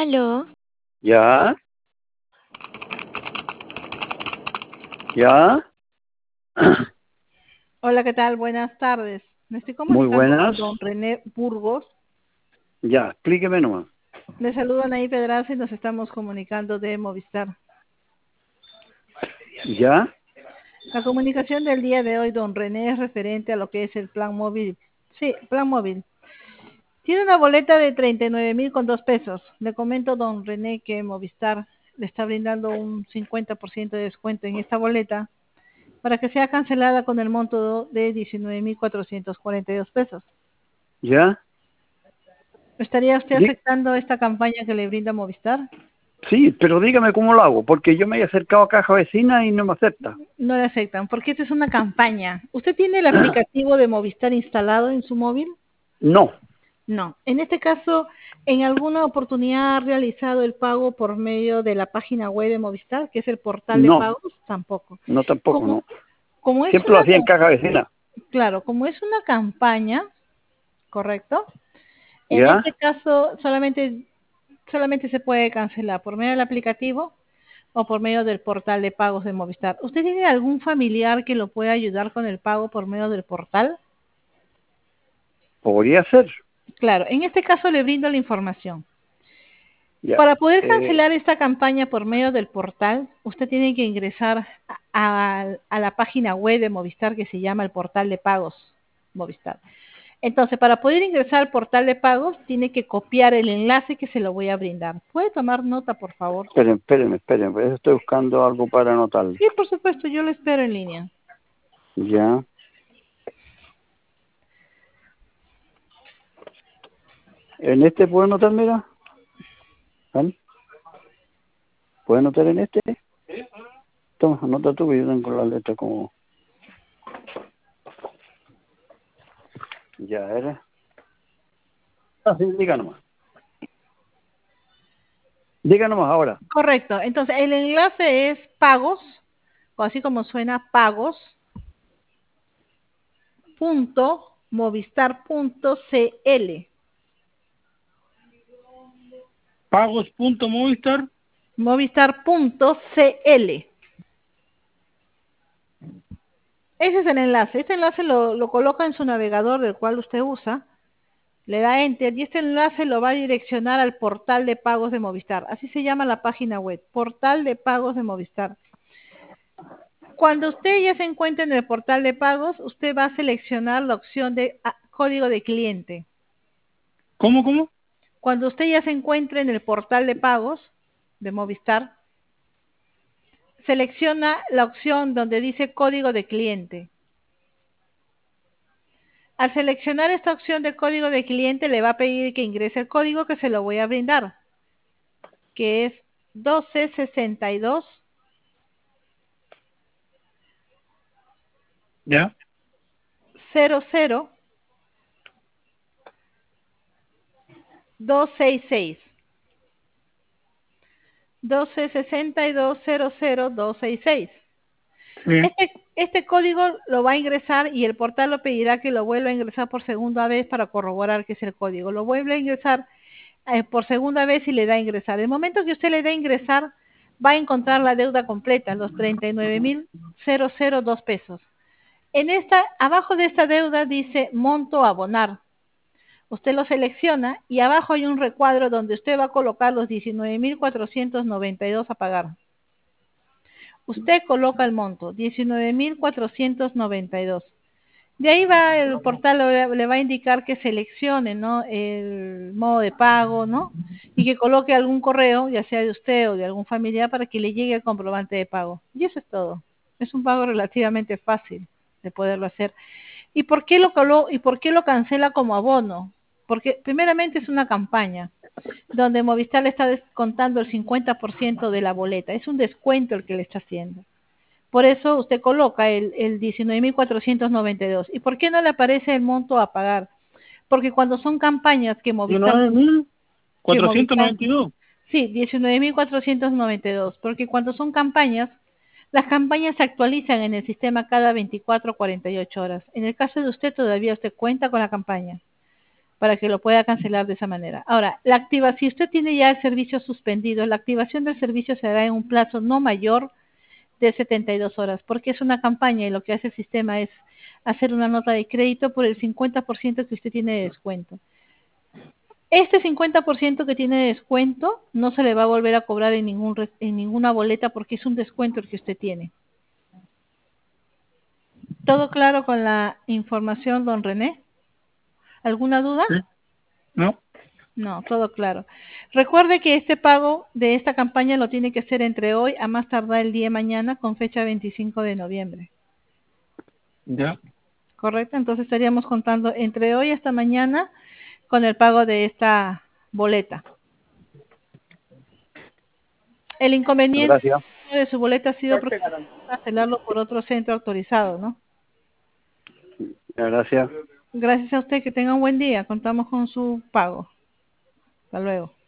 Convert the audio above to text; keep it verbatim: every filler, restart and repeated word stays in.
Aló, ¿Ya? ¿Ya? Hola, ¿qué tal? Buenas tardes. Me estoy Muy comunicando buenas. con don René Burgos. Ya, explíqueme nomás. Le saluda Anaí Pedraza y nos estamos comunicando de Movistar. ¿Ya? La comunicación del día de hoy, don René, es referente a lo que es el plan móvil. Sí, plan móvil. Tiene una boleta de treinta y nueve mil con dos pesos. Le comento, don René, que Movistar le está brindando un cincuenta por ciento de descuento en esta boleta para que sea cancelada con el monto de diecinueve mil cuatrocientos cuarenta y dos pesos. ¿Ya? ¿Estaría usted Di- aceptando esta campaña que le brinda Movistar? sí, pero dígame cómo lo hago, porque yo me he acercado a Caja Vecina y no me acepta. No le aceptan, porque esta es una campaña. ¿Usted tiene el aplicativo de Movistar instalado en su móvil? No, No. En este caso, ¿en alguna oportunidad ha realizado el pago por medio de la página web de Movistar, que es el portal de no, pagos? Tampoco. no tampoco, Como, no. como es Siempre lo una, hacía en cam- Caja Vecina. claro, como es una campaña, ¿correcto? En ¿Ya? este caso, solamente, solamente se puede cancelar por medio del aplicativo o por medio del portal de pagos de Movistar. ¿Usted tiene algún familiar que lo pueda ayudar con el pago por medio del portal? Podría ser. Claro, en este caso le brindo la información. Ya. Para poder Eh, cancelar esta campaña por medio del portal, usted tiene que ingresar a, a- a la página web de Movistar que se llama el portal de pagos Movistar. Entonces, para poder ingresar al portal de pagos, tiene que copiar el enlace que se lo voy a brindar. ¿Puede tomar nota, por favor? esperen, esperen, esperen, pues estoy buscando algo para anotarle. Sí, por supuesto, yo lo espero en línea. Ya. ¿En este puedo anotar, mira? ¿Vale? ¿Puedo anotar en este? Toma, anota tú, que yo tengo la letra como... Ya, era. Ah, sí, diga nomás. Diga nomás ahora. Correcto. Entonces, el enlace es pagos, o así como suena, pagos, punto, movistar punto cl. Pagos.movistar. Movistar punto cl. Ese es el enlace. Este enlace lo, lo coloca en su navegador del cual usted usa, le da enter y este enlace lo va a direccionar al portal de pagos de Movistar. Así se llama la página web, portal de pagos de Movistar. Cuando usted ya se encuentre en el portal de pagos, usted va a seleccionar la opción de ah, código de cliente. ¿Cómo, cómo? Cuando usted ya se encuentre en el portal de pagos de Movistar, selecciona la opción donde dice código de cliente. Al seleccionar esta opción de código de cliente, le va a pedir que ingrese el código que se lo voy a brindar, que es doce sesenta y dos Ya. cero cero doscientos sesenta y seis. doce sesenta y dos cero cero doscientos sesenta y seis. Sí. Este, este código lo va a ingresar y el portal lo pedirá que lo vuelva a ingresar por segunda vez para corroborar que es el código. Lo vuelve a ingresar eh, por segunda vez y le da a ingresar. El momento que usted le dé a ingresar, va a encontrar la deuda completa, los treinta y nueve mil dos pesos. En esta, abajo de esta deuda dice monto a abonar. Usted lo selecciona y abajo hay un recuadro donde usted va a colocar los diecinueve mil cuatrocientos noventa y dos a pagar. Usted coloca el monto, diecinueve mil cuatrocientos noventa y dos. De ahí va el portal, le, le va a indicar que seleccione, ¿no?, el modo de pago, ¿no? Y que coloque algún correo, ya sea de usted o de algún familiar, para que le llegue el comprobante de pago. Y eso es todo. Es un pago relativamente fácil de poderlo hacer. ¿Y por qué lo colo y por qué lo cancela como abono? Porque primeramente es una campaña donde Movistar le está descontando el cincuenta por ciento de la boleta. Es un descuento el que le está haciendo. Por eso usted coloca el, el diecinueve mil cuatrocientos noventa y dos. ¿Y por qué no le aparece el monto a pagar? Porque cuando son campañas que Movistar, diecinueve mil que cuatrocientos Movistar, noventa y dos. sí, diecinueve mil cuatrocientos noventa y dos, porque cuando son campañas, las campañas se actualizan en el sistema cada veinticuatro a cuarenta y ocho horas. En el caso de usted, todavía usted cuenta con la campaña. para que lo pueda cancelar de esa manera. Ahora, la activa, si usted tiene ya el servicio suspendido, la activación del servicio se hará en un plazo no mayor de setenta y dos horas, porque es una campaña y lo que hace el sistema es hacer una nota de crédito por el cincuenta por ciento que usted tiene de descuento. Este cincuenta por ciento que tiene de descuento no se le va a volver a cobrar en, ningún, en ninguna boleta porque es un descuento el que usted tiene. ¿Todo claro con la información, don René? ¿Alguna duda? Sí. ¿No? No, todo claro. Recuerde que este pago de esta campaña lo tiene que hacer entre hoy a más tardar el día de mañana con fecha veinticinco de noviembre. Ya. ¿Correcto? Entonces estaríamos contando entre hoy hasta mañana con el pago de esta boleta. El inconveniente Gracias. de su boleta ha sido porque cancelarlo por otro centro autorizado, ¿no? Gracias. Gracias a usted, que tenga un buen día. Contamos con su pago. Hasta luego.